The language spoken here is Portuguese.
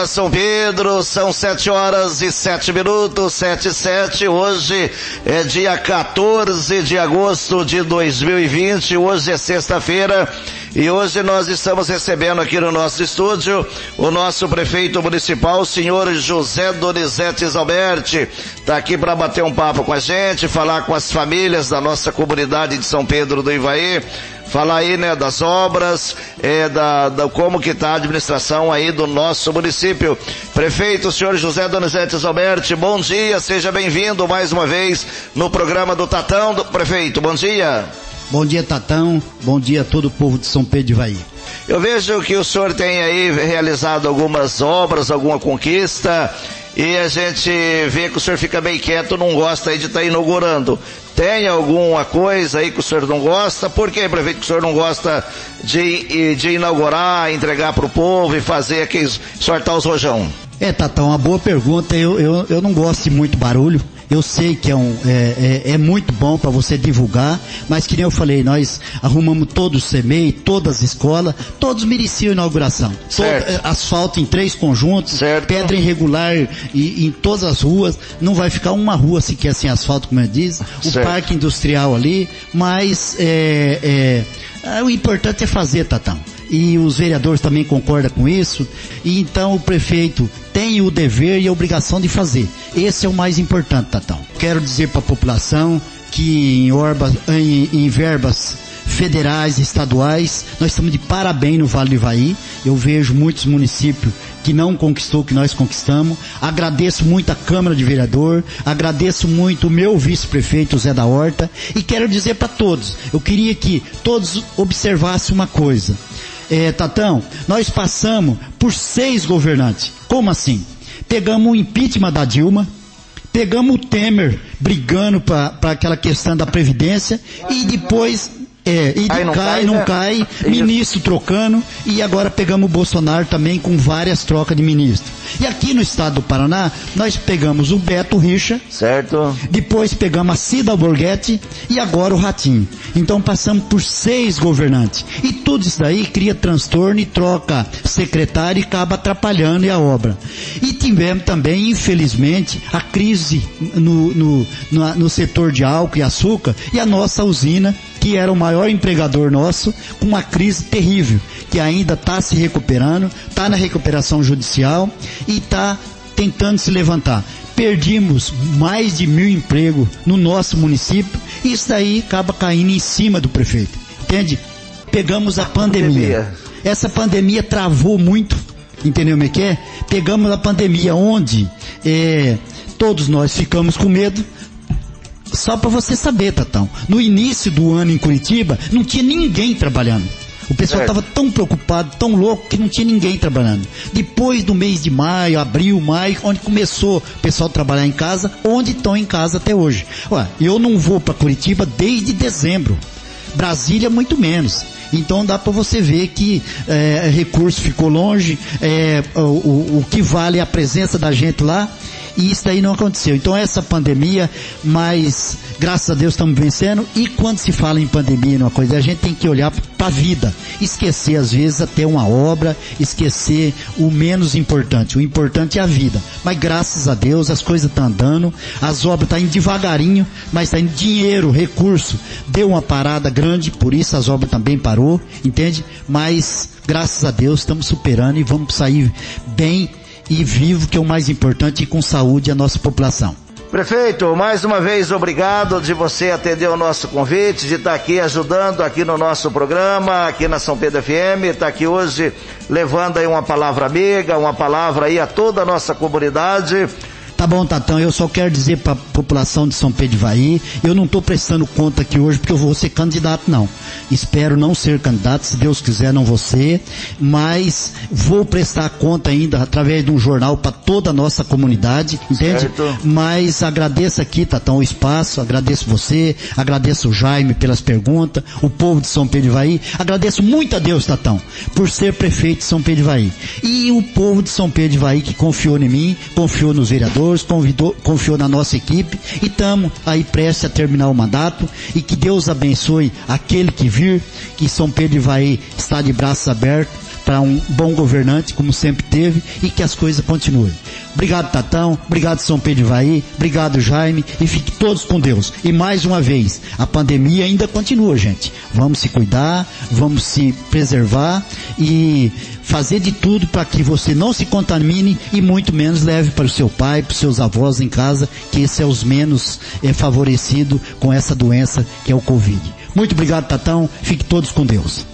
para São Pedro, são 7h07, 7h07, hoje é dia 14 de agosto de 2020, hoje é sexta-feira, e hoje nós estamos recebendo aqui no nosso estúdio o nosso prefeito municipal, o senhor José Donizete Alberti, está aqui para bater um papo com a gente, falar com as famílias da nossa comunidade de São Pedro do Ivaí, falar aí, né, das obras, da como que tá a administração aí do nosso município. Prefeito, o senhor José Donizete Alberti, bom dia, seja bem-vindo mais uma vez no programa do Tatão. Prefeito, bom dia. Bom dia, Tatão, bom dia a todo o povo de São Pedro de Ivaí. Eu vejo que o senhor tem aí realizado algumas obras, alguma conquista, e a gente vê que o senhor fica bem quieto, não gosta aí de estar inaugurando. Tem alguma coisa aí que o senhor não gosta? Por que, prefeito, que o senhor não gosta de inaugurar, entregar para o povo e fazer aqueles, sortar os rojão? Tatão, uma boa pergunta. Eu não gosto de muito barulho. Eu sei que é muito bom para você divulgar, mas que nem eu falei, nós arrumamos todos os CMEI, todas as escolas, todos mereciam inauguração. Asfalto em 3 conjuntos, certo. Pedra irregular em todas as ruas, não vai ficar uma rua sequer sem asfalto, como eu disse, o parque industrial ali, mas o importante é fazer, Tatão. E os vereadores também concordam com isso, e então o prefeito tem o dever e a obrigação de fazer. Esse é o mais importante, Tatão. Quero dizer para a população que em verbas federais e estaduais, nós estamos de parabéns no Vale do Ivaí. Eu vejo muitos municípios que não conquistou o que nós conquistamos. Agradeço muito a Câmara de Vereador, agradeço muito o meu vice-prefeito Zé da Horta, e quero dizer para todos, eu queria que todos observassem uma coisa. Tatão, nós passamos por 6 governantes. Como assim? Pegamos o impeachment da Dilma, pegamos o Temer brigando para aquela questão da Previdência, e depois não cai, ministro trocando, e agora pegamos o Bolsonaro também com várias trocas de ministro. E aqui no estado do Paraná, nós pegamos o Beto Richa, certo. Depois pegamos a Cida Borghetti e agora o Ratinho. Então passamos por 6 governantes. E tudo isso daí cria transtorno e troca secretário e acaba atrapalhando a obra. E tivemos também, infelizmente, a crise no setor de álcool e açúcar, e a nossa usina, que era o maior empregador nosso, com uma crise terrível, que ainda está se recuperando, está na recuperação judicial e está tentando se levantar. Perdimos mais de 1.000 empregos no nosso município, e isso daí acaba caindo em cima do prefeito, entende? Pegamos a pandemia. Essa pandemia travou muito, entendeu o que é? Pegamos a pandemia onde todos nós ficamos com medo. Só para você saber, Tatão, no início do ano em Curitiba, não tinha ninguém trabalhando. O pessoal estava tão preocupado, tão louco, que não tinha ninguém trabalhando. Depois do mês de maio, abril, maio, onde começou o pessoal a trabalhar em casa, onde estão em casa até hoje. Eu não vou para Curitiba desde dezembro. Brasília muito menos. Então dá para você ver que recurso ficou longe, o que vale é a presença da gente lá, e isso daí não aconteceu. Então essa pandemia, mas graças a Deus estamos vencendo. E quando se fala em pandemia, uma coisa, a gente tem que olhar para a vida, esquecer às vezes até uma obra, esquecer o menos importante. O importante é a vida. Mas graças a Deus as coisas estão andando, as obras estão indo devagarinho, mas está indo dinheiro, recurso. Deu uma parada grande, por isso as obras também parou, entende? Mas graças a Deus estamos superando e vamos sair bem e vivo, que é o mais importante, e com saúde a nossa população. Prefeito, mais uma vez obrigado de você atender o nosso convite, de estar aqui ajudando aqui no nosso programa, aqui na São Pedro FM, está aqui hoje levando aí uma palavra amiga, uma palavra aí a toda a nossa comunidade. Tá bom, Tatão, eu só quero dizer para a população de São Pedro de Ivaí, eu não estou prestando conta aqui hoje porque eu vou ser candidato, não. Espero não ser candidato, se Deus quiser não vou ser, mas vou prestar conta ainda através de um jornal para toda a nossa comunidade, entende? Certo. Mas agradeço aqui, Tatão, o espaço, agradeço você, agradeço o Jaime pelas perguntas, o povo de São Pedro de Ivaí, agradeço muito a Deus, Tatão, por ser prefeito de São Pedro de Ivaí. E o povo de São Pedro de Ivaí que confiou em mim, confiou nos vereadores, confiou na nossa equipe, e estamos aí prestes a terminar o mandato, e que Deus abençoe aquele que vir, que São Pedro de Ivaí está de braços abertos para um bom governante, como sempre teve, e que as coisas continuem. Obrigado, Tatão, obrigado, São Pedro Ivaí, obrigado, Jaime, e fiquem todos com Deus. E mais uma vez, a pandemia ainda continua, gente. Vamos se cuidar, vamos se preservar e fazer de tudo para que você não se contamine e muito menos leve para o seu pai, para os seus avós em casa, que esse é os menos favorecidos com essa doença que é o Covid. Muito obrigado, Tatão, fiquem todos com Deus.